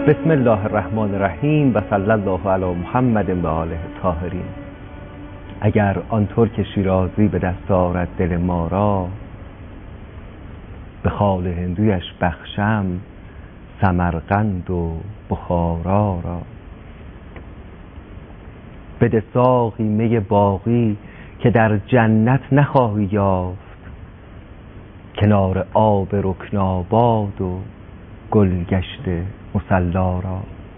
بسم الله الرحمن الرحیم و صلی الله علی محمد و آله الطاهرین. اگر آن ترک شیرازی به دست آرد دل ما را، به خال هندویش بخشم سمرقند و بخارا را. بده ساقی می باقی که در جنت نخواهی یافت، کنار آب رکناباد و گلگشت مصلا را.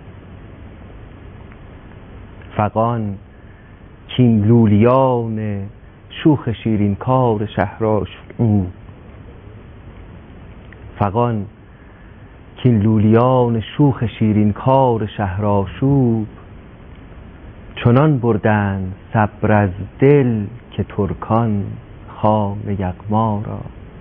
فغان کین لولیان شوخ شیرین کار شهرآشوب، فغان کین لولیان شوخ شیرین کار شهرآشوب، چنان بردند صبر از دل که ترکان خوان یغما را.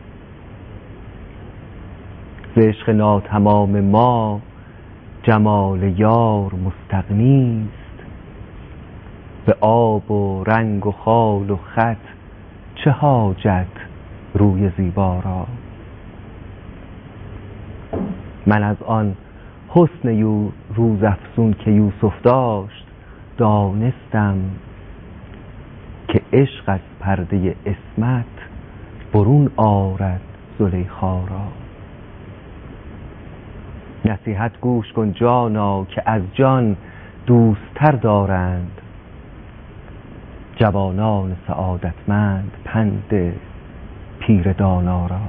ز عشق ناتمام ما جمال یار مستغنی است، به آب و رنگ و خال و خط چه حاجت روی زیبا را. من از آن حسن روزافزون که یوسف داشت دانستم، که عشق از پرده عصمت برون آرد زلیخا را. نصیحت گوش کن جانا که از جان دوستر دارند، جوانان سعادتمند پند پیر دانا را.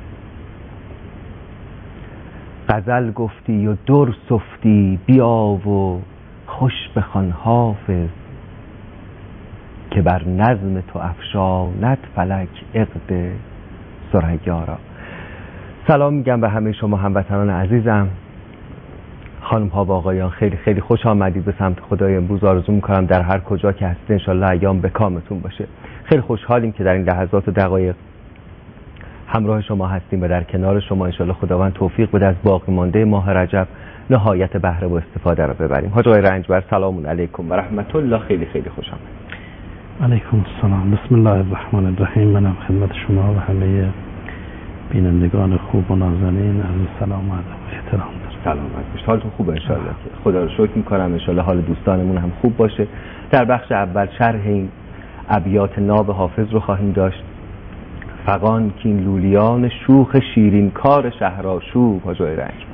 غزل گفتی و در سفتی، بیا و خوش بخوان حافظ، که بر نظم تو افشاند فلک عقد ثریا را. سلام میگم به همه شما هموطنان عزیزم، خانم ها و آقایان، خیلی خیلی خوش آمدید به سمت خدای. امروز آرزو میکنم در هر کجا که هستید انشالله ایام به کامتون باشه. خیلی خوشحالیم که در این لحظات و دقایق همراه شما هستیم و در کنار شما. انشالله خداوند توفیق بده از باقی مانده ماه رجب نهایت بهره و استفاده را ببریم. حاج آقای رنجبر سلام علیکم و رحمت الله. خیلی خیلی خوش آمدید. علیکم السلام. بسم الله الرحمن الرحیم. منم خدمت شما و همه بینندگان خوب و نازنین عرض سلام و ادب و احترام دارم. سلامت باشید. حالتون خوبه انشالله؟ خدا رو شکر میکنم. انشالله حال دوستانمون هم خوب باشه. در بخش اول شرح این ابیات ناب حافظ رو خواهیم داشت. فغان کین لولیان شوخ شیرین کار شهرآشوب. حاج آقای رنج،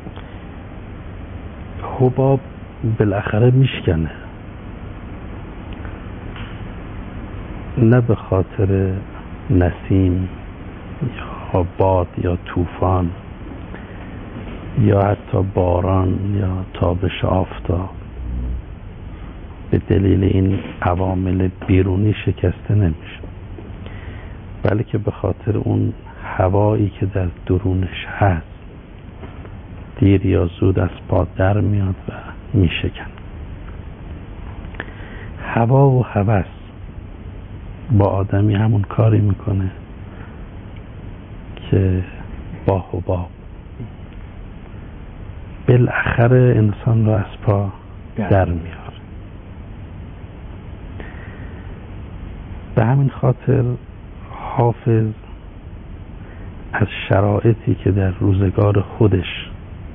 حباب بالاخره میشکنه، نه به خاطر نسیم یا باد یا طوفان یا حتی باران یا تابش آفتاب، به دلیل این عوامل بیرونی شکسته نمیشه، بلکه به خاطر اون هوایی که در درونش هست دیر یا زود از پا در میاد و میشکن. هوا و هوس با آدمی همون کاری میکنه که با حباب بالاخره انسان رو از پا در میاره. به همین خاطر حافظ از شرایطی که در روزگار خودش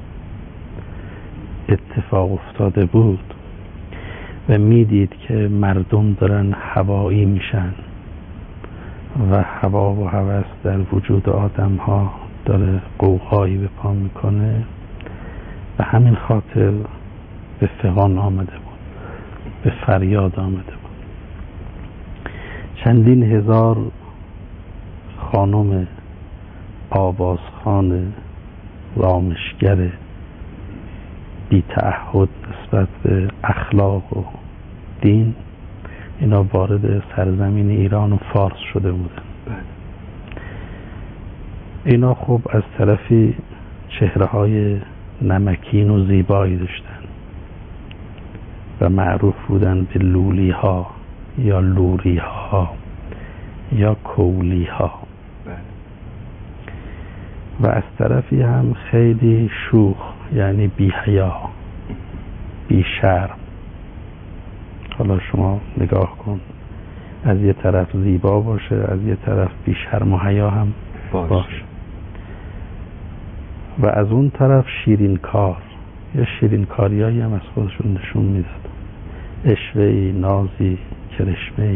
اتفاق افتاده بود و میدید که مردم دارن هوایی میشن و هوا و هوس در وجود آدم ها داره قوقایی به پا میکنه، به همین خاطر به فغان آمده بود، به فریاد آمده بود. چندین هزار خانم آوازخوان رامشگر بی تعهد نسبت به اخلاق و دین، اینا وارد سرزمین ایران و فارس شده بودن. اینا خب از طرفی چهره‌های نمکین و زیبایی داشتن و معروف بودن به لولی ها یا لوری ها یا کولی ها، و از طرفی هم خیلی شوخ، یعنی بی حیا، بی شرم. حالا شما نگاه کن، از یه طرف زیبا باشه، از یه طرف بی شرم و حیا هم باشه. و از اون طرف شیرین کار، یا شیرین کاریایی هم از خودشون نشون میداد، اشوهی، نازی، کرشمهی.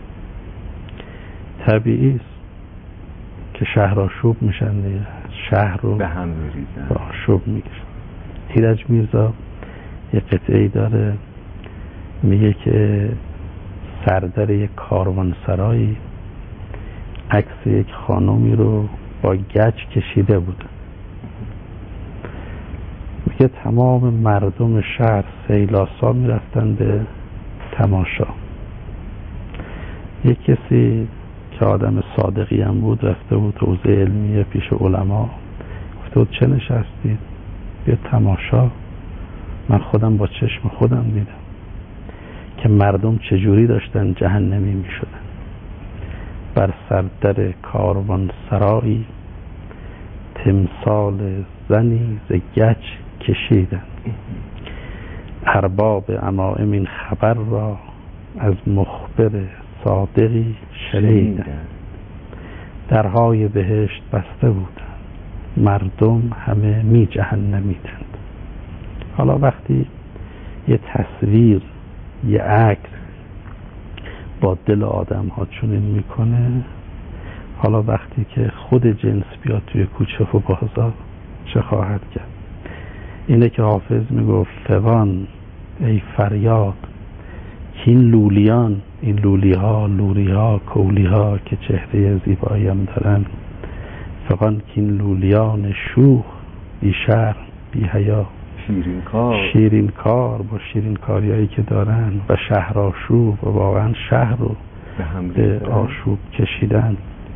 طبیعی است که شهر آشوب میشن دیگه، شهر رو به هم میریزن، به آشوب میگیرن. ایرج میرزا یه قطعه‌ای داره میگه که سردر یک کاروانسرایی عکس یک خانومی رو با گچ کشیده بودن. میگه تمام مردم شهر سیلاسا میرفتن به تماشا. یک کسی که آدم صادقی هم بود رفته بود حوزه علمیه پیش علما، گفته بود چه نشستید؟ بیا تماشا. من خودم با چشم خودم دیدم که مردم چجوری داشتن جهنمی می شدن. بر سردر کاروان سرایی تمثال زنی ز گچ کشیدن. ارباب عمائم این خبر را از مخبر صادقی شنیدن. درهای بهشت بسته بودن، مردم همه می جهنمیدند. حالا وقتی یه تصویر، یه عکس با دل آدم ها چنین میکنه، حالا وقتی که خود جنس بیاد توی کوچه و بازار چه خواهد کرد؟ اینه که حافظ میگفت فغان ای فریاد که این لولیان، این لولی ها، لوری ها، کولی ها که چهره زیبایی هم دارن، فغان که این لولیان شوخ بی شرم بی حیا، شیرین کار با شیرین کاریایی که دارن و شهر آشوب و واقعا شهر رو به آشوب کشیدن.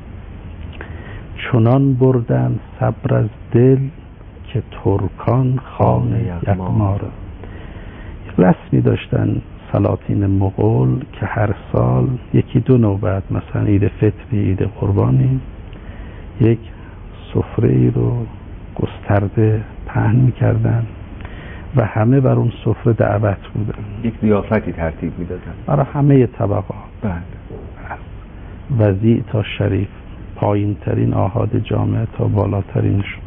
چنان بردن صبر از دل که ترکان خان یغما را. رسمی داشتن سلاطین مغول که هر سال یکی دو نوبت، مثلا عید فطری، عید قربانی، یک سفره ای رو گسترده پهن میکردن و همه بر اون سفره دعوت بودن. یک ضیافتی ترتیب میدادن برای همه طبقات، وضیع تا شریف، پایین ترین آحاد جامعه تا بالاترینشون.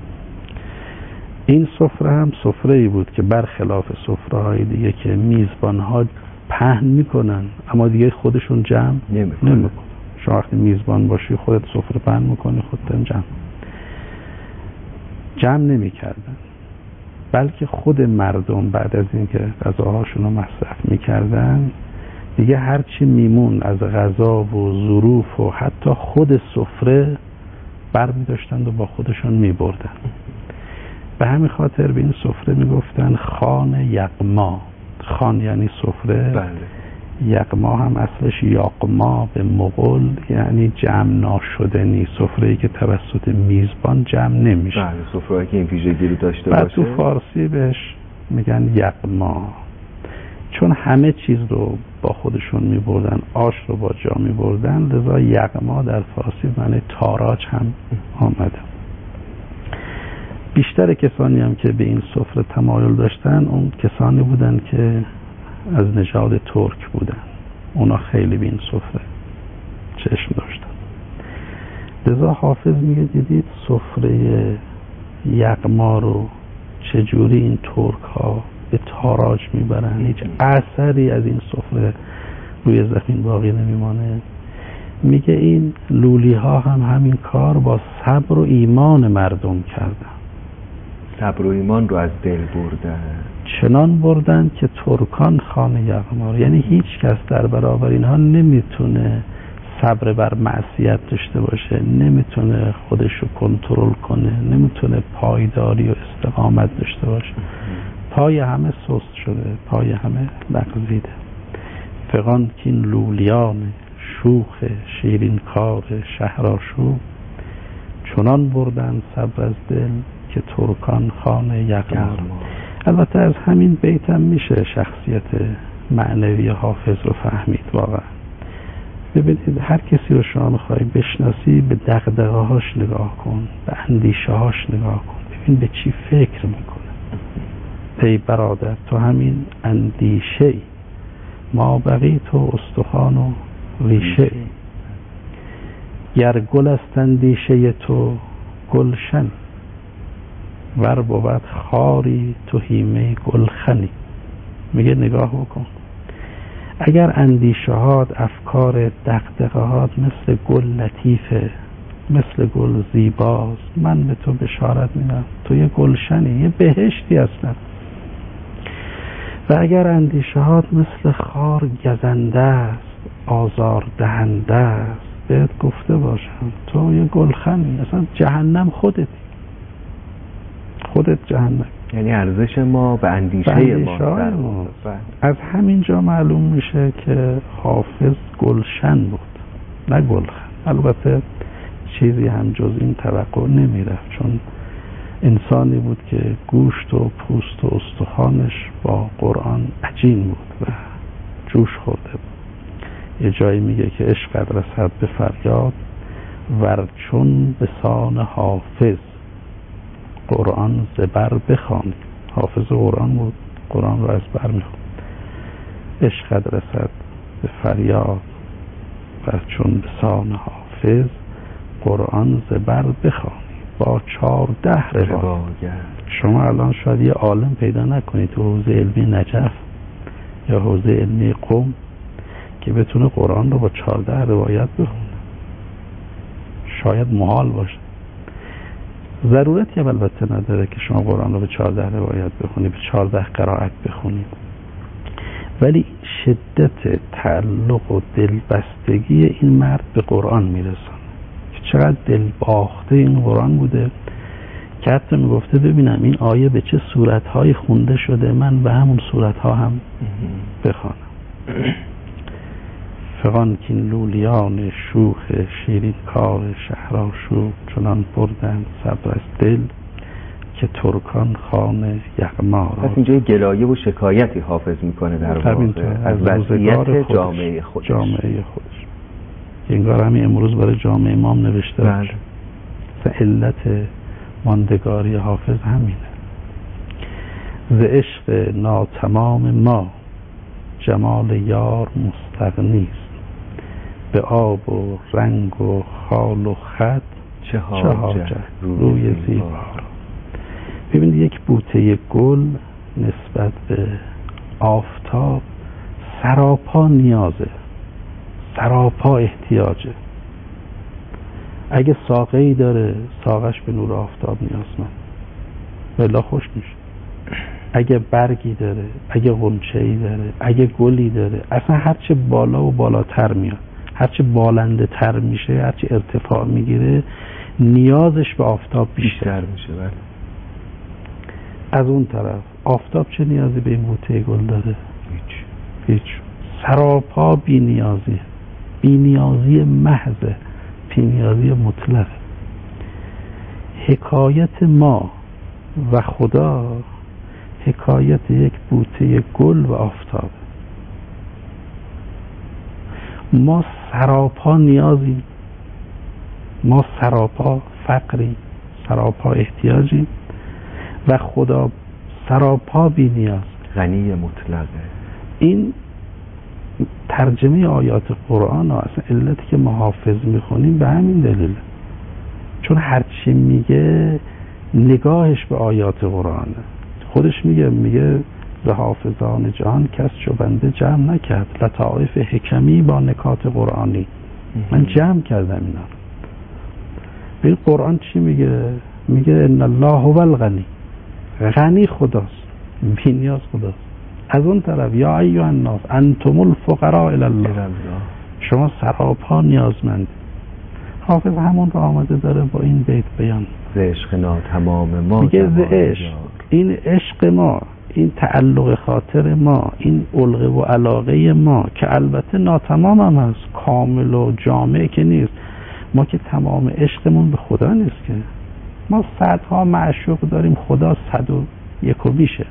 این سفره هم سفره ای بود که برخلاف سفره های دیگه که میزبان ها پهن میکنن اما دیگه خودشون جمع نمیکنن. شما وقتی میزبان باشی خودت سفره پهن میکنی، خودت جمع نمیکردن، بلکه خود مردم بعد از اینکه غذاهاشون رو مصرف میکردن دیگه هرچی میمون از غذا و ظروف و حتی خود سفره برمی داشتند و با خودشون میبردن. به همین خاطر به این سفره میگفتن خان یغما. خان یعنی سفره، یغما هم اصلش یاقما به مغول یعنی جمع ناشدنی، سفره‌ای که توسط میزبان جمع نمیشه. سفره‌ای که این ویژگی رو داشته باشه. باشه. تو فارسی بهش میگن یغما، چون همه چیز رو با خودشون میبردن، آش رو با جا میبردن، لذا یغما در فارسی معنی تاراج هم آمده. بیشتر کسانی هم که به این سفره تمایل داشتن اون کسانی بودن که از نژاد ترک بودن، اونا خیلی به این سفره چشم داشتن. لذا حافظ میگه دیدید سفره یغما رو چجوری این ترک ها به تاراج میبرن، هیچ اثری از این سفره روی زمین باقی نمیمانه. میگه این لولی ها هم همین کار با صبر و ایمان مردم کردن، صبر و ایمان رو از دل بردن. چنان بردن که ترکان خان یغما، یعنی هیچ کس در برابر اینها نمیتونه صبر بر معصیت داشته باشه، نمیتونه خودش رو کنترل کنه، نمیتونه پایداری و استقامت داشته باشه. پای همه سست شده، پای همه لغزیده. فغان که این لولیان شوخ شیرین کار شهرآشوب، چنان بردن صبر از دل که ترکان خان یغما. البته از همین بیت هم میشه شخصیت معنوی حافظ رو فهمید. واقعا ببینید هر کسی رو شما میخوای بشناسی به دغدغه هاش نگاه کن، به اندیشه هاش نگاه کن، ببین به چی فکر میکنه. ای برادر تو همین اندیشه، ما بقی تو استخوان و ریشه. گر گل است اندیشه تو گلشن، ور بود خاری تو هیمه گلخنی. میگه نگاه بکن، اگر اندیشهات، افکار، دغدغه‌هات مثل گل لطیفه، مثل گل زیباست، من به تو بشارت میدم تو یه گلشنی، یه بهشتی هستن. و اگر اندیشهات مثل خار گزنده است، آزار دهنده است، بهت گفته باشم تو یه گلخنی، اصلا جهنم خودت جهنم. یعنی ارزش ما به اندیشه ما. از همینجا معلوم میشه که حافظ گلشن بود نه گلخن. البته چیزی هم جز این توقع نمیرفت، چون انسانی بود که گوشت و پوست و استخوانش با قرآن عجین بود و جوش خورده بود. یه جایی میگه که عشقت رسد به فریاد، ورچون به سان حافظ قرآن زبر بخوانی. حافظ قرآن بود، قرآن رو از بر میخوند. عشقت رسد به فریاد، ورچون به سان حافظ قرآن زبر بخوانی با 14 روایت. شما الان شاید یه عالم پیدا نکنید تو حوزه علمی نجف یا حوزه علمی قم که بتونه قرآن رو با 14 روایت بخونه. شاید محال باشه. ضرورتی هم البته نداره که شما قرآن رو به 14 روایت بخونید، به 14 قرائت بخونید، ولی شدت تعلق و دلبستگی این مرد به قرآن میرسونه که چقدر دل باخته این قرآن بوده که حتی میگفته ببینم این آیه به چه صورتهایی خونده شده، من به همون صورتها هم بخوانم. فغان کین لولیان شوخ شیرین کار شهرآشوب، چنان بردن صبر از دل که ترکان خانه یغما را. پس اینجا گلایه و شکایتی حافظ میکنه در واقع از وضعیت جامعه خودش. انگار همین امروز برای جامعه امام نوشته باشه. علت ماندگاری حافظ همینه. ز عشق ناتمام ما جمال یار مستغنیست، به آب و رنگ و خال و خط چه حاجت روی زیبا. ببینید یک بوته گل نسبت به آفتاب سراپا نیازه، سراپا احتیاجه. اگه ساقه‌ای داره ساقش به نور آفتاب نیازمند، بلا خوش میشه. اگه برگی داره، اگه غنچه‌ای داره، اگه گلی داره، اصلا هرچه بالا و بالاتر میاد، هرچه بالنده تر میشه، هرچه ارتفاع میگیره، نیازش به آفتاب بیشتر میشه. از اون طرف آفتاب چه نیازی به این بوته گل داره؟ هیچ. سراپا بی‌نیازی، بی‌نیازی محض، بی‌نیازی مطلق. حکایت ما و خدا حکایت یک بوته گل و آفتاب. ما سراپا نیازیم، ما سراپا فقریم، سراپا احتیاجیم و خدا سراپا بی نیاز، غنی مطلقه. این ترجمه آیات قرآن و اصلا علتی که ما حافظ میخونیم به همین دلیل، چون هرچی میگه نگاهش به آیات قرآنه. خودش میگه ز حافظان جهان کس چو بنده جمع نکرد، لطائف حکمی با نکات قرآنی. من جمع کردم اینا. به قرآن چی میگه؟ میگه ان الله هو الغنی، غنی خداست، بی نیاز خداست. از اون طرف یا ایها الناس انتم الفقراء الی الله، شما سراپا نیازمند. حافظ همون رو آمده داره با این بیت بیان. ز عشق ناتمام ما، میگه ز عشق، این عشق ما، این تعلق خاطر ما، این علقه و علاقه ما که البته ناتمام هم هست، کامل و جامع که نیست. ما که تمام عشقمون به خدا نیست که، ما صدها معشوق داریم، خدا 101 و بیشه،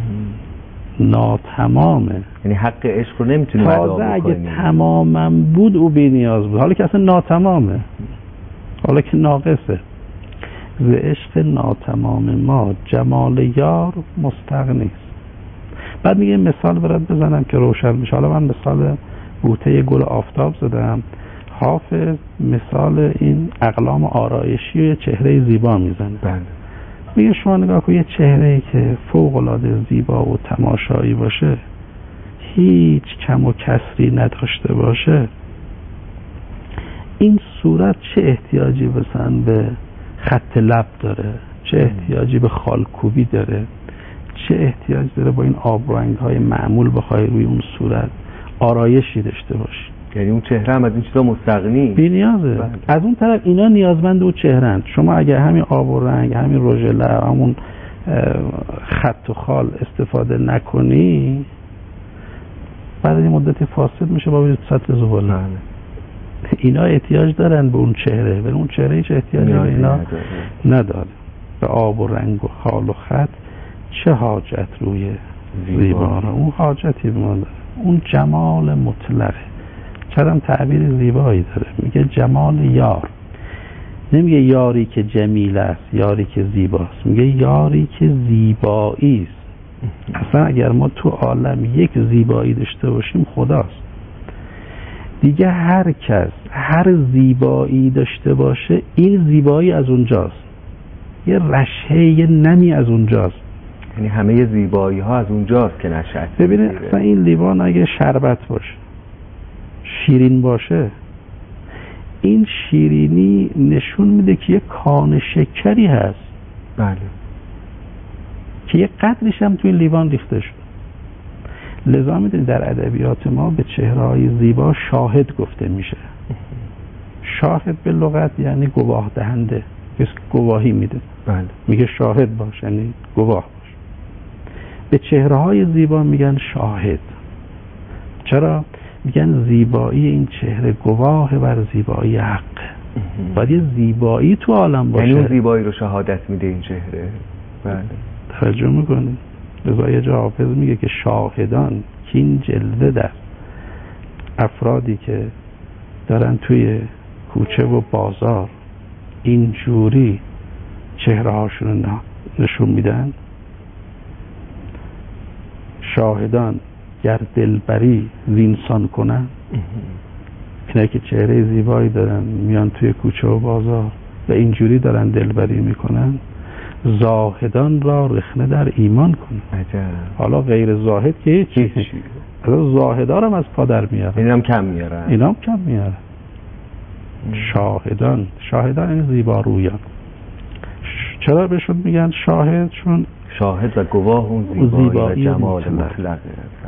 ناتمامه. یعنی حق عشق رو نمیتونیم ادا بکنیم. اگه تمامم بود او بی نیاز بود، حالا که اصلا ناتمامه، حالا که ناقصه. ز عشق ناتمام ما جمال یار مستغنیست. بعد میگه مثال برات بزنم که روشن میشه. حالا من مثال بوته گل آفتاب زدم، حافظ مثال این اقلام آرایشی و چهره زیبا میزنه. میگه شما نگاه کن، یه چهره‌ای که فوق‌العاده زیبا و تماشایی باشه، هیچ کم و کسری نداشته باشه، این صورت چه احتیاجی مثلا به خط لب داره، چه احتیاجی به خالکوبی داره، چه احتیاج داره با این آبرنگ‌های معمول بخوای روی اون صورت آرایشی داشته باشی. یعنی اون چهره هم از این چیزا مستغنی، بی نیازه. از اون طرف اینا نیازمند اون چهره‌اند. شما اگه همین آب و رنگ، همین رژ لب، همون خط و خال استفاده نکنی، بعد این مدتی فاسد میشه با سطح زباله. اینا احتیاج دارن به اون چهره، ولی اون چهره هیچ احتیاجی به اینا نداره. به آب و رنگ و خال و خط چه حاجت روی زیبا را؟ اون حاجتی به ما داره. اون جمال مطلقه. چرا تعبیر زیبایی داره، میگه جمال یار. نمیگه یاری که جمیل است، یاری که زیباست، میگه یاری که زیبایی است. اصلا اگر ما تو عالم یک زیبایی داشته باشیم خداست. دیگه هر کس هر زیبایی داشته باشه، این زیبایی از اونجاست، یه رشحه، یه نمی از اونجاست. یعنی همه زیبایی ها از اونجاست که نشأت. ببینید اصلا این لیوان اگه شربت باشه، شیرین باشه، این شیرینی نشون میده که یه کان شکری هست. بله. که یه قدرش هم توی لیوان ریخته شد. لذا میدونید در ادبیات ما به چهره‌های زیبا شاهد گفته میشه. شاهد به لغت یعنی گواه دهنده، کسی گواهی میده. بله. میگه شاهد باش، یعنی گواه باش. به چهره‌های زیبا میگن شاهد. چرا؟ میگن زیبایی این چهره گواه بر زیبایی حق. باید یه زیبایی تو عالم باشه. یعنی اون زیبایی رو شهادت میده این چهره. بله. توجه میکنید؟ لذا یه جا حافظ میگه که شاهدان که این جلوه در افرادی که دارن توی کوچه و بازار اینجوری چهره هاشون رو نشون میدن، شاهدان گر دلبری زینسان کنن، اینا که چهره زیبایی دارن میان توی کوچه و بازار و اینجوری دارن دلبری میکنن، زاهدان را رخنه در ایمان کن. عجب. حالا غیر زاهد که هیچی، زاهدان هم از پادر میارن، اینا هم کم میارن. اینا هم کم میارن. شاهدان این زیبا رویان. چرا بهشون میگن شاهد؟ چون شاهد و گواه اون زیبایی و جمال مطلقه.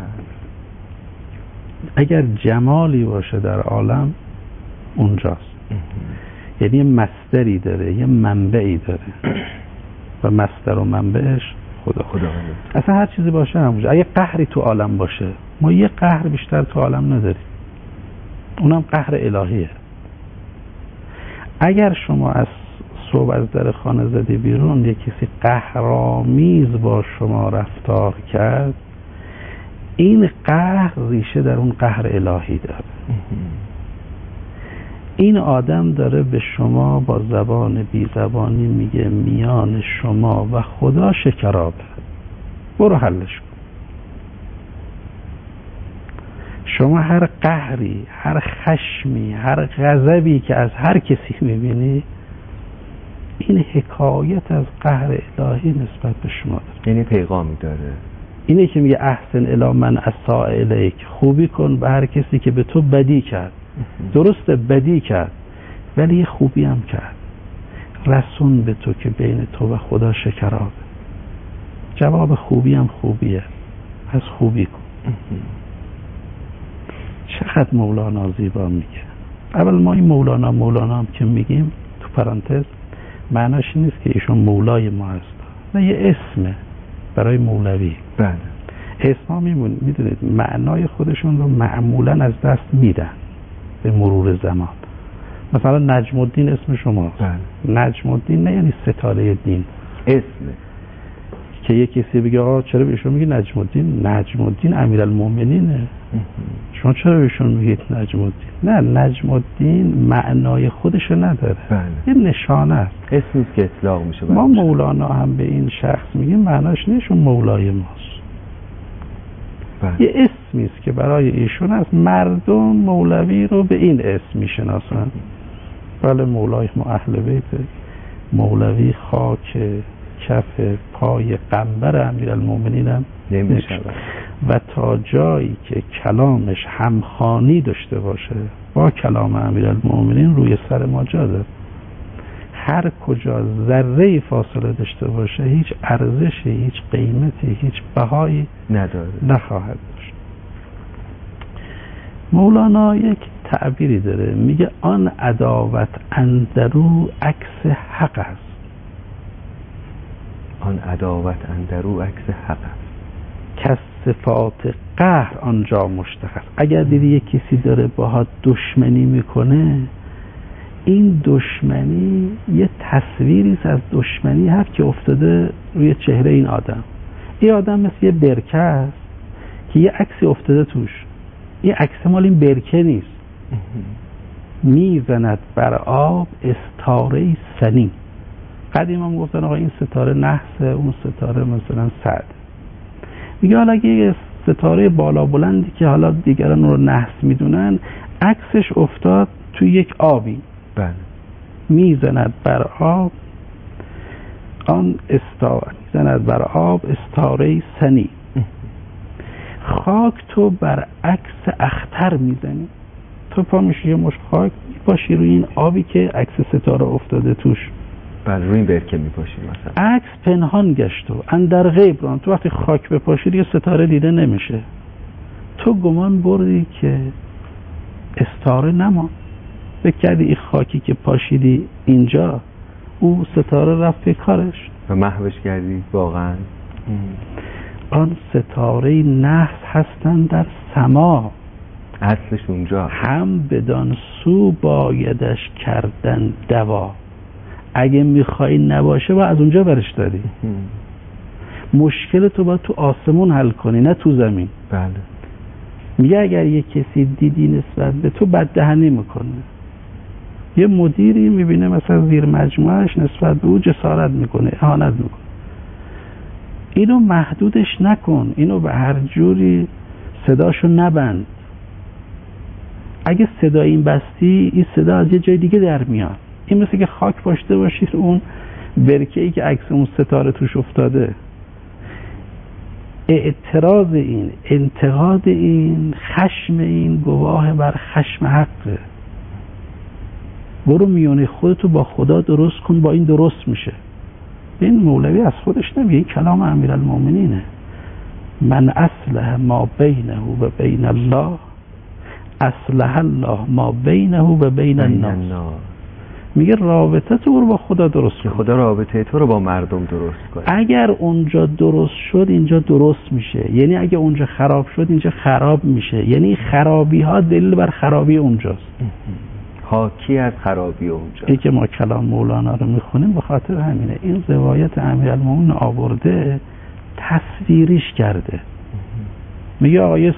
اگر جمالی باشه در عالم اونجاست. یعنی یه مصدری داره، یه منبعی داره و مصدر و منبعش خدا. اصلا هر چیزی باشه همونجا. اگه قهری تو عالم باشه، ما یه قهر بیشتر تو عالم نداریم، اونم قهر الهیه. اگر شما از صبح از در خانه زدی بیرون، یه کسی قهرآمیز با شما رفتار کرد، این قهر ریشه در اون قهر الهی داره. این آدم داره به شما با زبان بی زبانی میگه میان شما و خدا شکرابه، برو حلش کن. شما هر قهری، هر خشمی، هر غضبی که از هر کسی میبینی، این حکایت از قهر الهی نسبت به شما داره. یعنی پیغامی داره. اینه که میگه احسن الی من اساء الیک، خوبی کن به هر کسی که به تو بدی کرد. درسته بدی کرد، ولی یه خوبی هم کرد، رسون به تو که بین تو و خدا شکرابه. جواب خوبی هم خوبیه، از خوبی کن. چقدر مولانا زیبا میگه. اول ما این مولانا هم که میگیم تو پرانتز، معناش نیست که ایشون مولای ما هست، نه، یه اسمه برای مولوی. بله. اسما میدونید معنای خودشون رو معمولا از دست میدن به مرور زمان. مثلا نجم الدین اسم شماست. نجم الدین نه یعنی ستاره دین، اسمه. که یه کسی بگه آقا چرا بهشون میگی نجم الدین؟ نجم الدین امیرالمومنینه. شما چرا بهشون میگید نجم الدین؟ نه، نجم الدین معنای خودشو نداره. یه نشانه است، اسمی که اطلاق میشه. ما مولانا هم به این شخص میگیم معناش نیشون مولای ماست. یه اسمی است که برای ایشون است. مردم مولوی رو به این اسم میشناسن. بله، مولای ما اهل بیت، مولوی خاک کف پای قنبر امیرالمومنین هم نمیشه و تا جایی که کلامش همخوانی داشته باشه با کلام امیرالمومنین روی سر ما جا داره. هر کجا ذره فاصله داشته باشه هیچ ارزشی، هیچ قیمتی، هیچ بهایی نداره، نخواهد داشت. مولانا یک تعبیری داره، میگه آن عداوت اندرو عکس حق است. آن عداوت اندرو عکس حق است که صفات قهر آنجا مشتخص. اگر دیدی یک کسی داره باهات دشمنی میکنه، این دشمنی یه تصویری از دشمنی هست که افتاده روی چهره این آدم. این آدم مثل یه برکه است که یه عکسی افتاده توش. این عکس مال این برکه نیست. میزند بر آب استاره سنی. قدیم هم گفتن آقا این ستاره نحسه، اون ستاره مثلا سعد. میگه حالا اگه یه ستاره بالا بلندی که حالا دیگران رو نحس میدونن عکسش افتاد توی یک آبی، بله، میزند بر آب آن میزند بر آب استاره سنی. خاک تو بر عکس اختر میزنی. تو پا میشی یه مش خاک میپاشی روی این آبی که عکس ستاره افتاده توش. بله، روی این برکه میپاشی مثلا. عکس پنهان گشت و اندر غیب ران. تو وقتی خاک بپاشی یه ستاره دیده نمیشه. تو گمان بردی که استاره نما، فکر کردی این خاکی که پاشیدی اینجا او ستاره رفت به کارش و محوش کردی واقعا. آن ستاره نحس هستن در سما، اصلش اونجا. هم بدان سو بایدش کردن دوا. اگه میخوای نباشه با از اونجا برش داری. مشکل تو باید تو آسمون حل کنی نه تو زمین. بله. میگه اگر یه کسی دیدی نسبت به تو بددهنی میکنه، یه مدیری میبینه مثلا زیر مجموعهش نسبت به او جسارت میکنه، اهانت میکنه، اینو محدودش نکن، اینو به هر جوری صداشو نبند. اگه صدا این بستی این صدا از یه جای دیگه در میاد. این مثل که خاک پاشته باشید اون برکه‌ای که عکس اون ستاره توش افتاده. اعتراض این، انتقاد این، خشم این گواه بر خشم حقه. برو میونه خودتو با خدا درست کن، با این درست میشه. این مولوی از خودش نمیگه، این کلام امیرالمومنینه. من اصلح ما بینه و بین الله اصلح الله ما بینه و بین الناس. میگه رابطه تو رو با خدا درست کن، خدا رابطه تو رو با مردم درست کنه. اگر اونجا درست شد اینجا درست میشه. یعنی اگه اونجا خراب شد اینجا خراب میشه. یعنی خرابی ها دلیل بر خرابی اونجاست. حاکی از خرابی اونجا. این که ما کلام مولانا رو میخونیم به خاطر همینه. این روایت امیرالمومنین آورده تصویریش کرده. میگه آقای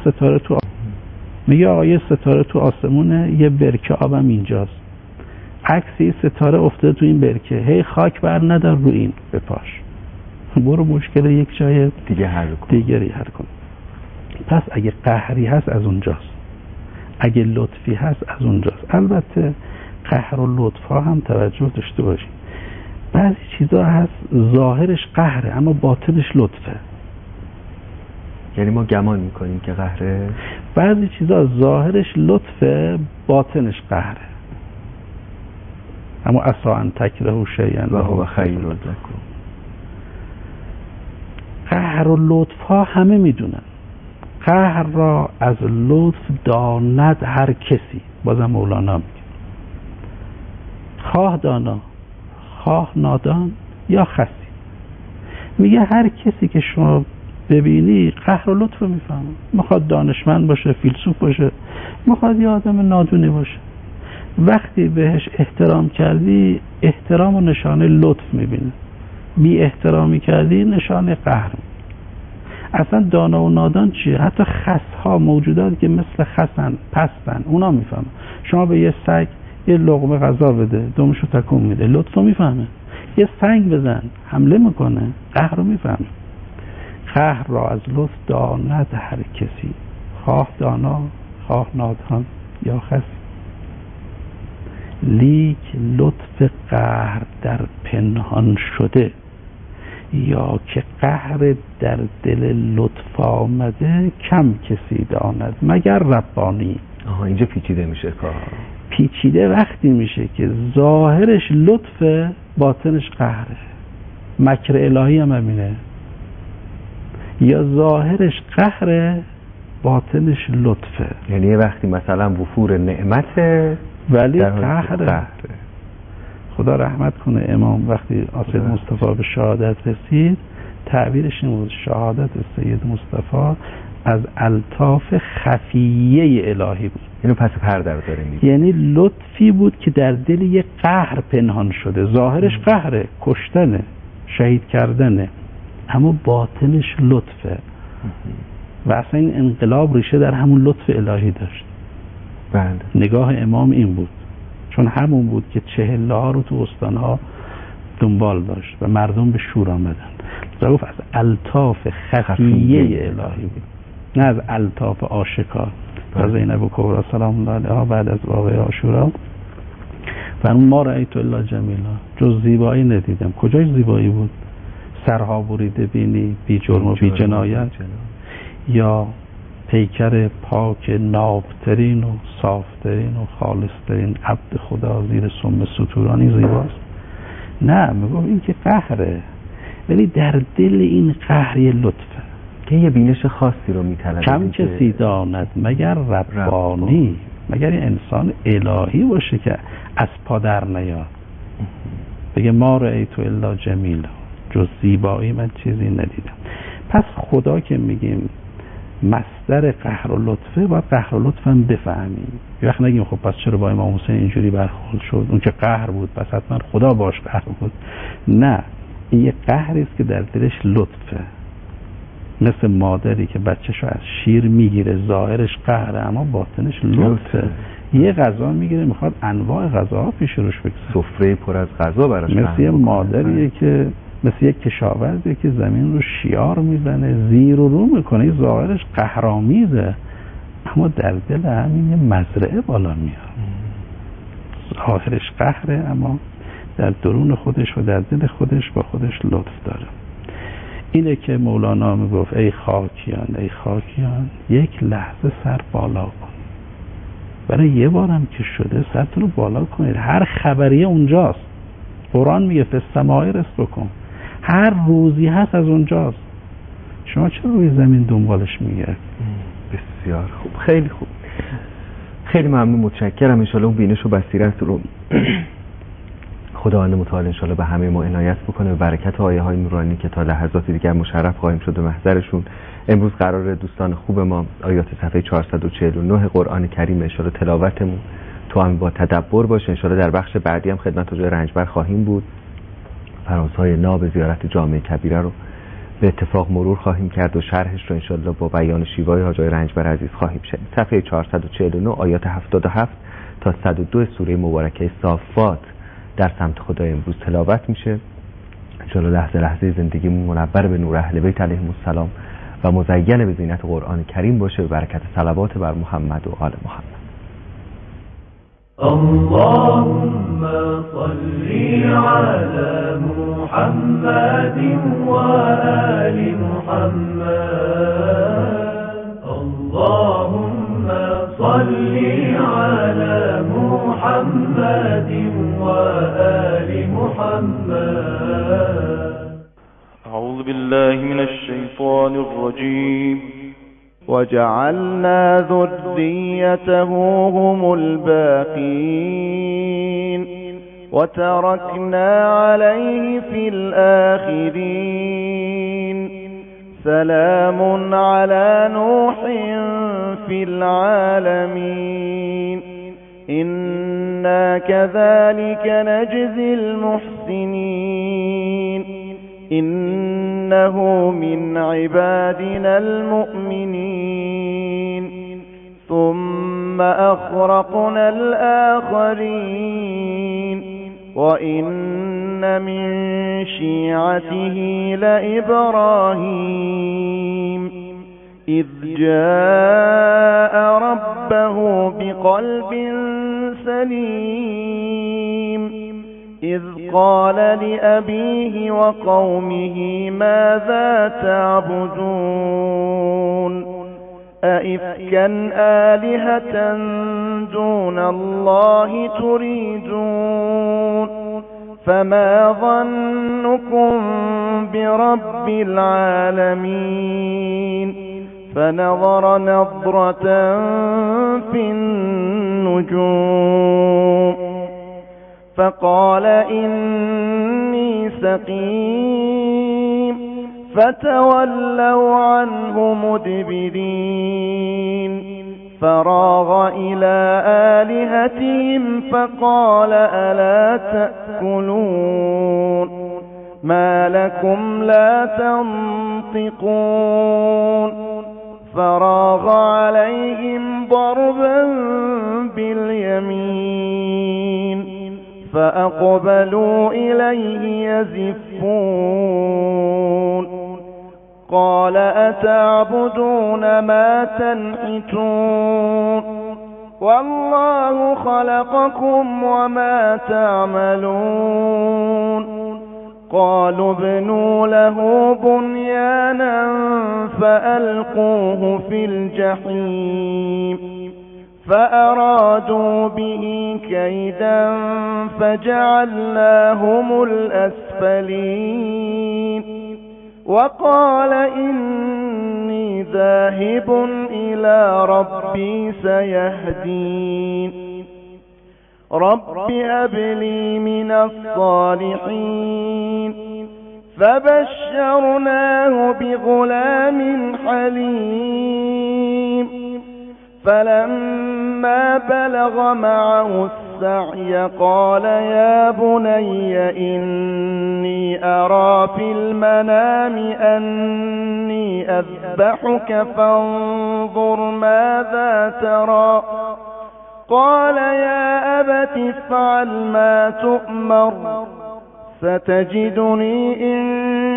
ستاره تو آسمونه، یه برکه آبم اینجاست. عکسی ستاره افتاده تو این برکه، هی خاک بر ندار رو این بپاش. برو مشکل یک جای دیگری حل کن. پس اگه قهری هست از اونجاست، اگه لطفی هست از اونجاست. البته قهر و لطف ها هم توجه داشته باشیم. بعضی چیزا هست ظاهرش قهره اما باطنش لطفه. یعنی ما گمان میکنیم که قهره. بعضی چیزا ظاهرش لطفه باطنش قهره. اما عسی ان تکرهوا شیئا و هو خیر لکم. قهر و لطف ها همه میدونن. قهر را از لطف داند هر کسی. بازم مولانا میگه خواه دانا خواه نادان یا خسی. میگه هر کسی که شما ببینی قهر و لطف میفهمه. میخواد دانشمند باشه، فیلسوف باشه، میخواد یه آدم نادونی باشه. وقتی بهش احترام کردی احترام و نشانه لطف میبینه. بی احترامی کردی نشانه قهر. اصلا دانا و نادان چیه؟ حتی خسها موجوداتی که مثل خسن پستن اونا میفهمن. شما به یه سگ یه لقمه غذا بده دمشو تکون میده، لطفو میفهمه. یه سنگ بزن حمله میکنه، قهر رو میفهمه. قهر را از لطف داند هر کسی، خواه دانا خواه نادان یا خسی. لیک لطف قهر در پنهان شده. یا که قهر در دل لطف آمده کم کسی داند مگر ربانی. اینجا پیچیده میشه کار. پیچیده وقتی میشه که ظاهرش لطفه باطنش قهره. مکر الهی هم همینه، یا ظاهرش قهره باطنش لطفه. یعنی یه وقتی مثلا وفور نعمته ولی قهره. خدا رحمت کنه امام وقتی سید مصطفی به شهادت رسید تعبیرش این بود شهادت سید مصطفی از الطاف خفیه الهی بود. اینو پس پرده رو داریم، یعنی لطفی بود که در دل یه قهر پنهان شده. ظاهرش قهره، کشتنه، شهید کردنه، اما باطنش لطفه. و اصلا این انقلاب ریشه در همون لطف الهی داشت. بله. نگاه امام این بود، چون همون بود که چهله ها رو تو استانها دنبال داشت و مردم به شور آمدن. و گفت از الطاف خفیه الهی بود، نه از الطاف آشکار. و زینب کبرا سلام الله علیها بعد از واقعه عاشورا و اون ما رأیت الا جمیلا، جز زیبایی ندیدم. کجاش زیبایی بود؟ سرها بریده بینی بی جرم و بی جنایت، یا پیکر پاک نابترین و صافترین و خالصترین عبد خدا زیر سم ستورانی زیباست. نه، میگم این که قهره، ولی در دل این قهر یه لطفه که یه بینش خاصی رو میطلبه. کم کسی داند مگر ربانی، مگر این انسان الهی باشه که از پا در نیاد بگه ما رأیت الا جمیلا، جز زیبایی من چیزی ندیدم. پس خدا که میگیم مصدر قهر و لطفه، باید قهر و لطف هم بفهمیم. یه وقت نگیم خب پس چرا با امام حسین اینجوری برخورد شد، اون که قهر بود پس حتما خدا باش قهر بود. نه، این یه قهری است که در دلش لطفه، مثل مادری که بچه‌شو از شیر میگیره ظاهرش قهره اما باطنش لطفه. یه غذا میگیره میخواد انواع غذاها پیش روش بگذاره، سفره پر از غذا براش، مثل یه مادریه که مثل یک کشاورزی که زمین رو شیار میزنه، زیر و رو میکنه، ظاهرش قهرآمیزه اما در دل همین یه مزرعه بالا میاد. ظاهرش قهره اما در درون خودش و در دل خودش با خودش لطف داره. اینه که مولانا میگفت ای خاکیان ای خاکیان یک لحظه سر بالا کن. برای یه بارم که شده سرتون رو بالا کنید. هر خبریه اونجاست. قرآن میگه فالسماء رزقکم، هر روزی هست از اونجاست. شما چرا روی زمین دنبالش میگردید؟ بسیار خوب، خیلی خوب، خیلی ممنون، متشکرم. انشالله اون بینش و بصیرت رو خداوند متعال انشالله به همه ما عنایت بکنه. برکت آیه های نورانی که تا لحظات دیگر مشرف خواهیم شد به محضرشون. امروز قرار دوستان خوب ما آیات صفحه 449 قرآن کریم انشالله تلاوتمون تو هم با تدبر باشه. انشالله در بخش بعدی هم خدمت حضور رنجبر خواهیم بود. فرازهای ناب زیارت جامع کبیره رو به اتفاق مرور خواهیم کرد و شرحش رو انشالله با بیان شیوای حاج رنجبر عزیز خواهیم شنید. صفحه 449 آیات 77 تا 102 سوره مبارکه صافات در سمت خدا امروز تلاوت میشه. انشالله لحظه لحظه زندگیمون منور به نور اهل بیت علیهم السلام و مزین به زینت قرآن کریم باشه، به برکت صلوات بر محمد و آل محمد. اللهم صل على محمد وآل محمد. اللهم صل على محمد وآل محمد. أعوذ بالله من الشيطان الرجيم. وجعلنا ذريته هم الباقين وتركنا عليه في الآخرين. سلام على نوح في العالمين. إنا كذلك نجزي المحسنين. إنه من عبادنا المؤمنين. ثم أخرقنا الآخرين. وإن من شيعته لإبراهيم إذ جاء ربه بقلب سليم. إذ قال لأبيه وقومه ماذا تعبدون أئفكا آلهة دون الله تريدون فما ظنكم برب العالمين فنظر نظرة في النجوم فقال إني سقيم فتولوا عنه مدبرين فراغ إلى آلهتهم فقال ألا تأكلون ما لكم لا تنطقون فراغ عليهم ضربا باليمين فأقبلوا إليه يزفون قال أتعبدون ما تنحتون والله خلقكم وما تعملون قالوا ابنوا له بنيانا فألقوه في الجحيم فأرادوا به كيدا فجعلناهم الأسفلين وقال إني ذاهب إلى ربي سيهدين رب هب لي من الصالحين فبشرناه بغلام حليم فلما بلغ معه السعي قال يا بني إني أرى في المنام أني أذبحك فانظر ماذا ترى قال يا أبت افعل ما تؤمر ستجدني إن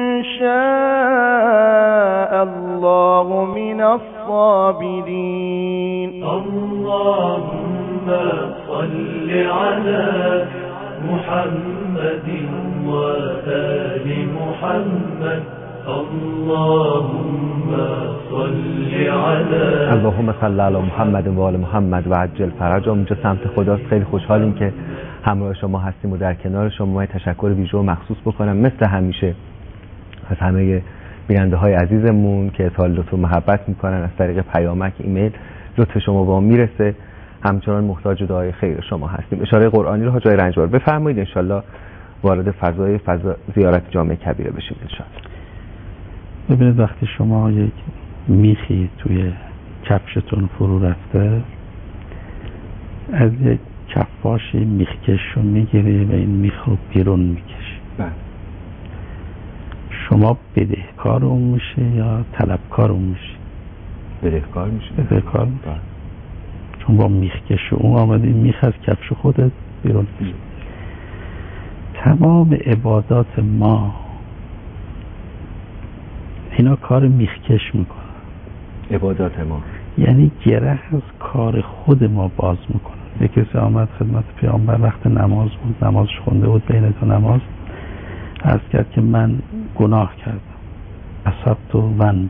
شاء الله من الصابرين. اللهم صل على محمد وآل محمد. اللهم صل علی محمد و آل محمد و عجل فرجهم. اینجا سمت خداست. خیلی خوشحالیم که همراه شما هستیم و در کنار شما. تشکر ویژه و مخصوص بکنم مثل همیشه از همه بیننده های عزیزمون که اظهار لطف و محبت میکنن از طریق پیامک، ایمیل. لطف شما با میرسه. همچنان محتاج دعای خیر شما هستیم. اشاره قرآنی رو حاجی رنجبر بفرمایید. انشالله وارد فضای زیارت جامع کبیره بشیم انشالله. ببینید وقتی شما یک میخی توی کفشتون فرو رفته، از یک کفاشی میخکش رو میگیری و این میخ رو بیرون میکشی. شما بدهکار اون میشه یا طلبکار اون میشه؟ بدهکار میشه. بدهکار میشه. چون با میخکش اون آمدی میخ از کفش خودت بیرون میشه. تمام عبادات ما اینا کار میخکش میکنن. عبادات ما یعنی گره از کار خود ما باز میکنن. یک کسی آمد خدمت پیامبر وقت نماز بود، نمازش خونده بود، بین دو نماز عرض کرد که من گناه کردم، اصبت و ذنبا.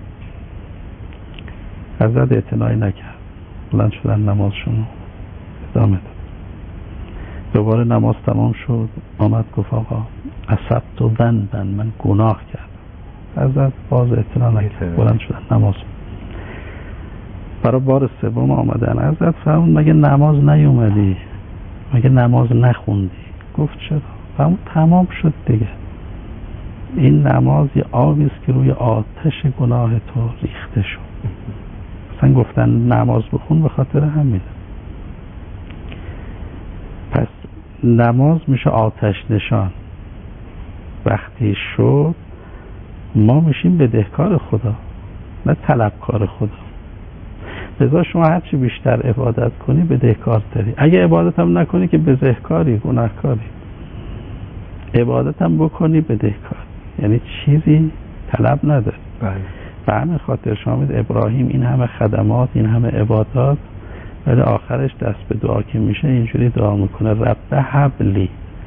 حضرت اعتنایی نکرد، بلند شدن نمازشون ادامه داد. دوباره نماز تمام شد، آمد گفت آقا اصبت و ذنبا، من گناه کردم. حضرت باز اعتنا نکرد، بلند شدن نماز. برای بار سوم آمدن حضرت فرمود مگه نماز نیومدی؟ مگه نماز نخوندی؟ گفت چرا؟ فرمود تمام شد دیگه. این نماز یه آبی است که روی آتش گناه تو ریخته شد. مثلا گفتن نماز بخون به خاطر همین. پس نماز میشه آتش نشان. وقتی شد ما میشیم بدهکار خدا، نه طلبکار خدا. لذا شما هرچی بیشتر عبادت کنی بدهکار تری. اگه عبادت هم نکنی که بزهکاری، گناهکاری. عبادت هم بکنی بدهکار، یعنی چیزی طلب نداری. به همین خاطر شما بید ابراهیم این همه خدمات، این همه عبادات، ولی آخرش دست به دعا که میشه اینجوری دعا میکنه رب هب لی،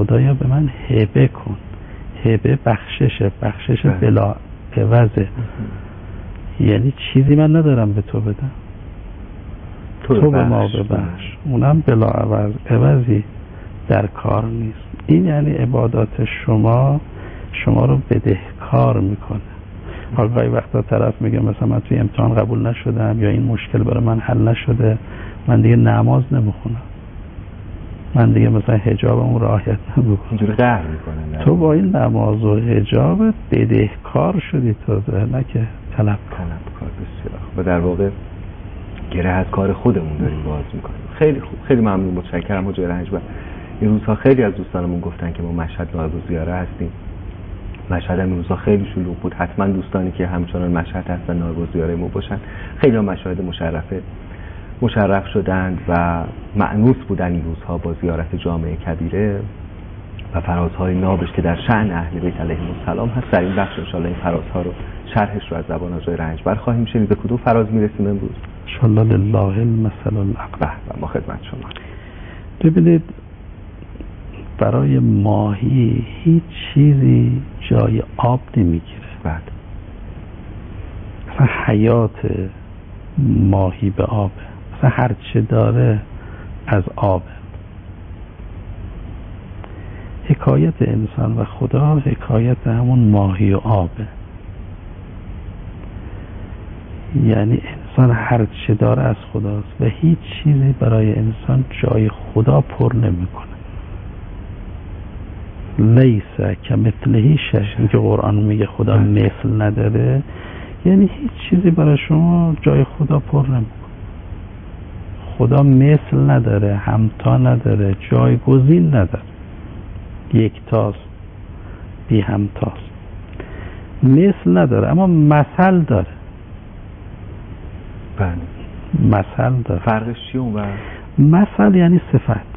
خدایا به من هبه کن. هبه بخشش بلا عوضه. یعنی چیزی من ندارم به تو بدم، تو به ما ببخش، اونم بلا عوضی در کار نیست. این یعنی عبادات شما رو بدهکار میکنه. حالا گاهی وقتا طرف میگه مثلا من توی امتحان قبول نشدم یا این مشکل برای من حل نشده، من دیگه نماز نمیخونم، من دیگه مثلا حجابم رعایت نمیکنم. اینجوری قهر میکنه. تو با این نماز و حجابت بدهکار شدی تازه، نه که طلبکار. بسیار. و در واقع گره از کار خودمون داریم باز میکنیم. خیلی خوب، خیلی ممنون، متشکرم حاج رنجبر. این روزها خیلی از دوستانمون گفتن که ما مشهد نایب الزیاره هستیم. مشهد این روزها خیلی شلوغ بود. حتما دوستانی که همچنان مشهد هستن نایب الزیاره ما باشن. خیلی ها مشاهد مشرف شدند و مأنوس بودن این روزها با زیارت جامع کبیره و فرازهای نابش که در شأن اهل بیت علیهم السلام هست. در این بخش انشاءالله این فرازها رو شرحش رو از زبان حاج رنجبر خواهیم شنید. به کدوم فراز میرسیم امروز؟ انشاءالله لله المثل الاعلی. و ما خدمت شما. ببینید، برای ماهی هیچ چیزی جای آب نمیگیره. بعد اصلا حیات ماهی به آبه، اصلا هر چه داره از آبه. حکایت انسان و خدا حکایت همون ماهی و آبه. یعنی انسان هر چه داره از خداست و هیچ چیزی برای انسان جای خدا پر نمیکنه. لیس کمثله شیء، که قرآن میگه خدا مثل نداره، یعنی هیچ چیزی برای شما جای خدا پر نمیکنه. خدا مثل نداره، همتا نداره، جایگزین نداره، یکتاست، بی همتاست. مثل نداره اما مثل داره. بله. مثل داره. فرقش چیه اون؟ مثل یعنی صفت.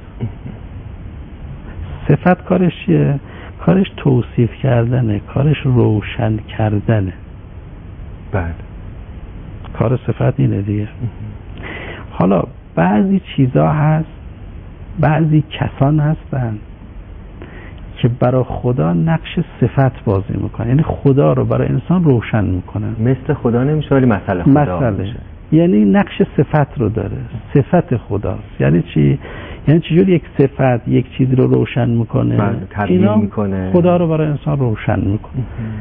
صفت کارش چیه؟ کارش توصیف کردنه، کارش روشن کردنه. بله. کار صفت اینه دیگه. حالا بعضی چیزا هست، بعضی کسان هستن که برای خدا نقش صفت بازی میکنن، یعنی خدا رو برای انسان روشن میکنن. مثل خدا نمیشه ولی مثل خدا میشه. یعنی نقش صفت رو داره، صفت خداست. یعنی چی؟ یعنی چجوری یک صفت یک چیزی رو روشن میکنه، تبیین میکنه، خدا رو برای انسان روشن میکنه.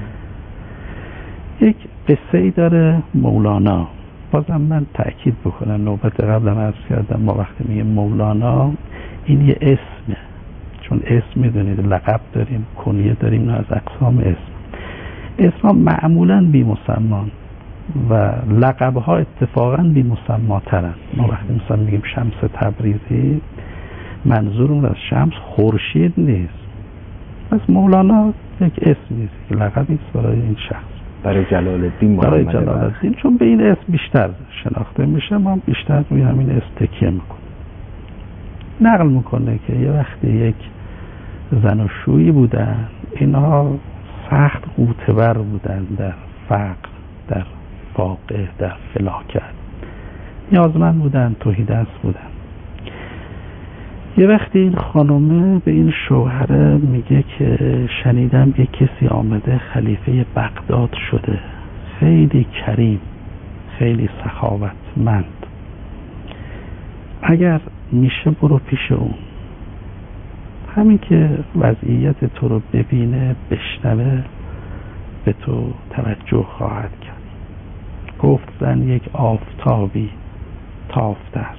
یک قصه ای داره مولانا، بازم من تأکید بکنم، نوبت قبلم عرض کردم، ما وقتی میگه مولانا این یه اسمه، چون اسم میدونید لقب داریم، کنیه داریم، نه از اقسام اسم ها معمولا بی مسمان و لقب ها اتفاقا بی مسماترن. ما وقتی مثلا میگیم شمس تبریزی، منظورمون از شمس خورشید نیست. پس مولانا یک اسم نیست که لقبی است برای این شخص، برای جلال الدین، چون به این اسم بیشتر شناخته میشه. ما بیشتر روی همین اسم تکیه میکنه. نقل میکنه که یه وقتی یک زن و شویی بودن، اینها سخت غوطه‌ور بودن در فقر، در فاقه، در فلاکت، نیازمند بودن، تهیدست بودن. یه وقتی این خانومه به این شوهره میگه که شنیدم یه کسی آمده خلیفه بغداد شده، خیلی کریم، خیلی سخاوتمند، اگر میشه برو پیش اون، همین که وضعیت تو رو ببینه بشنوه به تو توجه خواهد کرد. گفت زن یک آفتابی تافته است،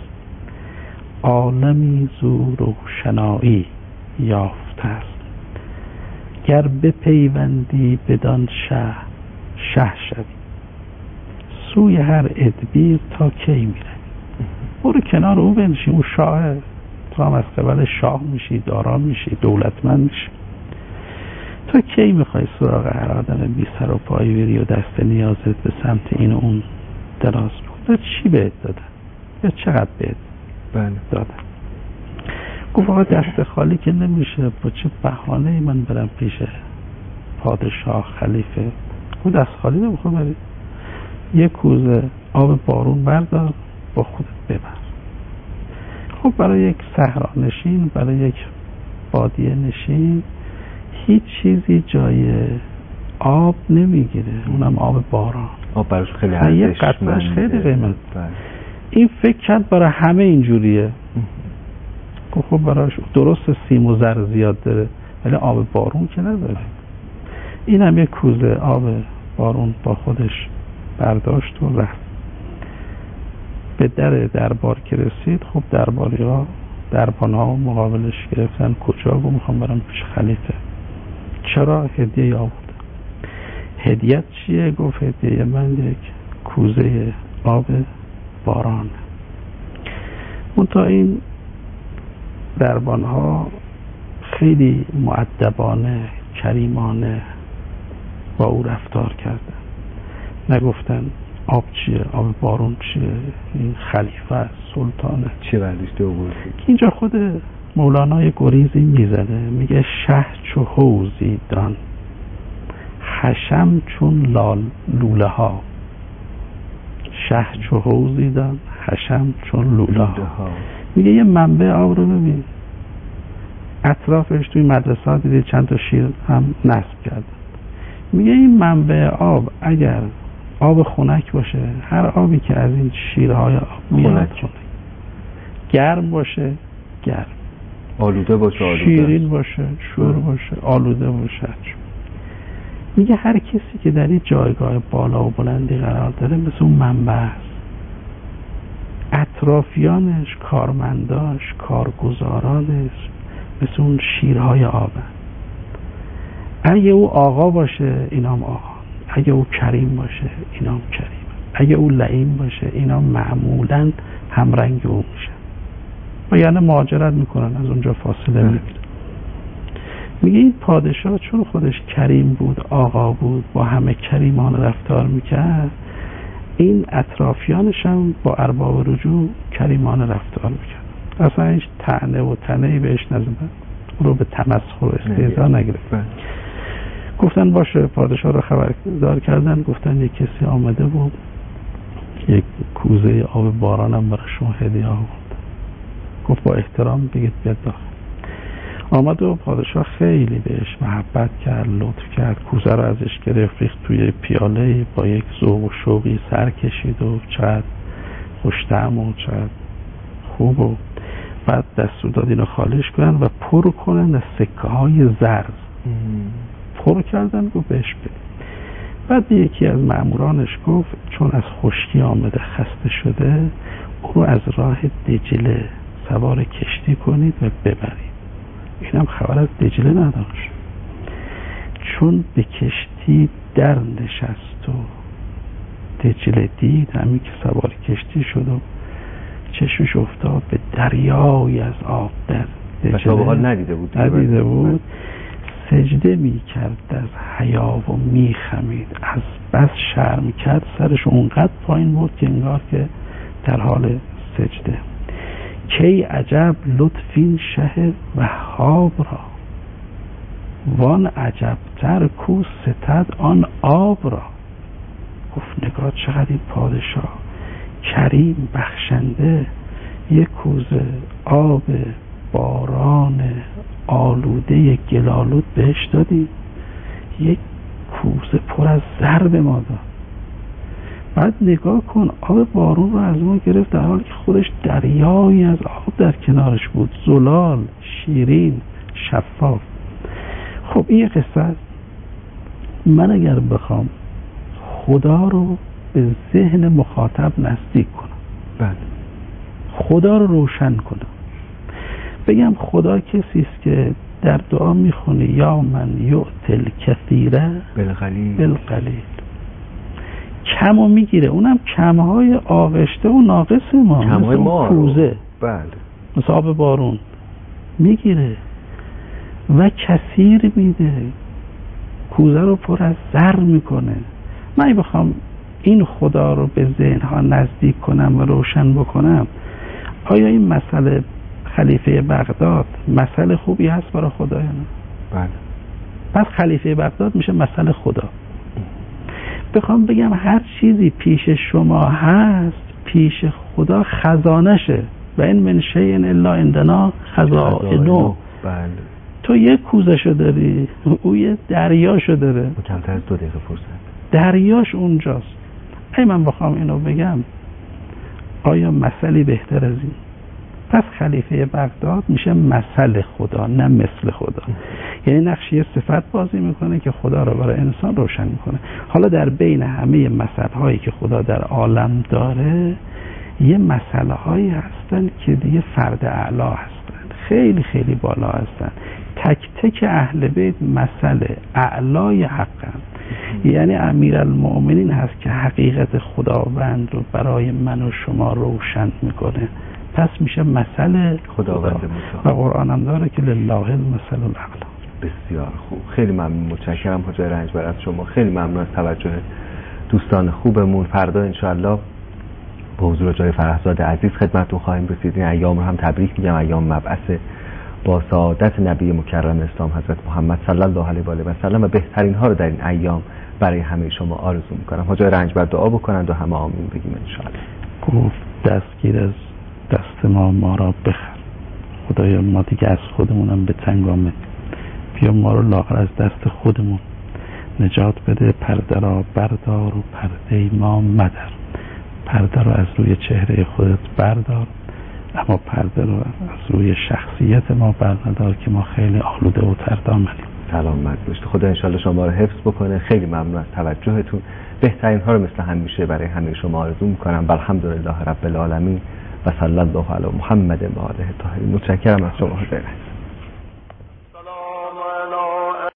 عالمی زو روشنایی یافته است، گر بپیوندی بدان شه شوی، سوی هر ادبیر تا کی میره. برو کنار او بنشین، او شاه، تو هم از قبل شاه میشی، دارا میشی، دولتمند میشی. تو کی میخوای سراغ هر آدم بی سر و پایی بری و دست نیازت به سمت این و اون دراز بکن؟ چی بهت دادن یا چقدر بهت دادن؟ گفت آقا دست خالی که نمیشه، با چه بهانه‌ای من برم پیش پادشاه خلیفه؟ گفت دست خالی نمیخوام بری، یک کوزه آب بارون بردار با خودت ببر. خب برای یک صحرانشین، برای یک بادیه نشین هیچ چیزی جای آب نمیگیره، اونم آب باران. آب براش خیلی قطره‌اش خیلی قیمت. این فکر کرد برای همه اینجوریه. خب براش درست سیم و زر زیاد داره ولی آب بارون که نداره. این هم یک کوزه آب بارون با خودش برداشت و رفت. به دربار که رسید، خب درباری‌ها دربان‌ها مقابلش گرفتن. کجا؟ گفت میخوام برم پیش خلیفه. چرا؟ هدیه آورد. هدیت چیه؟ گفت هدیه من یک کوزه آب باران. منتها این دربان‌ها خیلی مؤدبانه کریمانه با او رفتار کردن. نگفتن آب چیه؟ آب بارون چیه؟ این خلیفه است، سلطانه. چه برداشته آورده؟ اینجا خود مولانا یه گریزی میزنه، میگه شه چو حوضی دان، حشم چون لوله ها. شه چو حوضی دان، حشم چون لوله ها. میگه یه منبع آب رو ببین، اطرافش توی مدرسه ها دیدی چند تا شیر هم نصب کردن. میگه این منبع آب اگر آب خنک باشه، هر آبی که از این شیرهای آب میاد خنک، گرم باشه گرم، آلوده باشه آلوده، شیرین باشه شور باشه، آلوده باشه. میگه هر کسی که در این جایگاه بالا و بلندی قرار داره مثل اون منبع است. اطرافیانش، کارمنداش، کارگزارانش مثل اون شیرهای آبن. اگه او آقا باشه اینام آقا، اگه او کریم باشه اینام کریم، اگه او لئیم باشه اینام معمولاً همرنگ او میشن و یعنی مهاجرت میکنن، از اونجا فاصله میگیرن. میگه این پادشاه چون خودش کریم بود، آقا بود، با همه کریمان رفتار میکرد، این اطرافیانش هم با ارباب رجوع کریمان رفتار میکرد. اصلا هیچ طعنه و طعنه‌ای بهش نزدن، او رو به تمسخر و استهزا نگرفتن. گفتن باشه، پادشاه رو خبردار کردن، گفتن یک کسی آمده بود یک کوزه آب بارانم برای شما هدیه آورد. گفت با احترام بگید بیاد داخل. آمد و پادشاه خیلی بهش محبت کرد، لطف کرد، کوزه رو ازش گرفت، ریخت توی پیاله، با یک ذوق و شوقی سر کشید و چقدر خوش‌طعم و چقدر خوب، و بعد دستور داد اینو خالش کنن و پر کنن از سکه های زرد. پر کردن، گفت بهش بده. بعد یکی از مأمورانش گفت چون از خشکی آمده خسته شده، او رو از راه دجله سوار کشتی کنید و ببرید. اینم خبر از دجله نداشت. چون به کشتی در نشست و دجله دید، همین که سوار کشتی شد و چشمش افتاد به دریای از آب در دجله، ندیده بود، سجده می کرد از حیا و می خمید، از بس شرم کرد سرش اونقدر پایین بود که انگار که در حال سجده. کی عجب لطفین شه وهاب را، وان عجب تر کو ستد آن آب را. گفت نگاه چقدر این پادشاه کریم بخشنده، یک کوزه آب باران آلوده گلالود بهش دادی، یک کوزه پر از زر به ما داد. بعد نگاه کن آب بارون رو از ما گرفت در حالی که خودش دریایی از آب در کنارش بود، زلال، شیرین، شفاف. خب این قصه است. من اگر بخوام خدا رو به ذهن مخاطب نزدیک کنم، خدا رو روشن کنم، بگم خدا کسی است که در دعا میخونی یا من یعطل کثیره بالقلیل، کمو میگیره، اونم کمهای آغشته و ناقص ما، کمهای ما کوزه، بله، مثل آب بارون میگیره و کثیر میده، کوزه رو پر از زر میکنه. من بخوام این خدا رو به ذهنها نزدیک کنم و روشن بکنم، آیا این مسئله خلیفه بغداد مسئله خوبی هست برای خدا یا نه؟ بله. پس خلیفه بغداد میشه مسئله خدا. بخوام بگم هر چیزی پیش شما هست پیش خدا خزانشه، و این من شیء الا عندنا خزائنه. بله. تو یک کوزشو داری، او یه دریاشو داره، کمتر از 2 دقیقه فرصت. دریاش اونجاست. اگه من بخوام اینو بگم آیا مثلی بهتر از این؟ پس خلیفه بغداد میشه مثل خدا نه مثل خدا. یعنی نقش یه صفت بازی میکنه که خدا رو برای انسان روشن میکنه. حالا در بین همه مثل‌هایی که خدا در عالم داره یه مسئله‌هایی هستن که دیگه فرد اعلی هستن، خیلی خیلی بالا هستن. تک تک اهل بیت مثل اعلای حقن. یعنی امیرالمؤمنین هست که حقیقت خداوند رو برای من و شما روشن میکنه، پس میشه مثل خداوند و قرآن هم داره که لله المثل الاعلی. بسیار خوب، خیلی ممنون، متشکرم حاج رنجبر از شما، خیلی ممنون از توجه دوستان خوبمون. فردا انشاءالله با حضور جای فرهزاد عزیز خدمتتون خواهیم رسید. این ایام رو هم تبریک میگم، ایام مبعث با سعادت نبی مکرم اسلام حضرت محمد صلی الله علیه و آله و سلم و بهترین ها رو در این ایام برای همه شما آرزو میکنم. حاج رنجبر دعا بکنند و همه آمین بگیم انشاءالله. گفت دستگیر از دست ما را بخر، خدایا ما دیگه از خودمونم به تنگ آمد، بیا ما رو لاغر از دست خودمون نجات بده، پرده را بردار و پرده ما مدر، پرده رو از روی چهره خودت بردار اما پرده رو از روی شخصیت ما برندار که ما خیلی آلوده و تردامنیم. سلامت باشید، خدا انشالله شما رو حفظ بکنه. خیلی ممنون از توجهتون، بهترین ها رو مثل همیشه برای همه شما آرزو میکنم. الحمدلله رب العالمین و صلی الله علی محمد و آله الطاهرین. متشکرم از شما حضرت.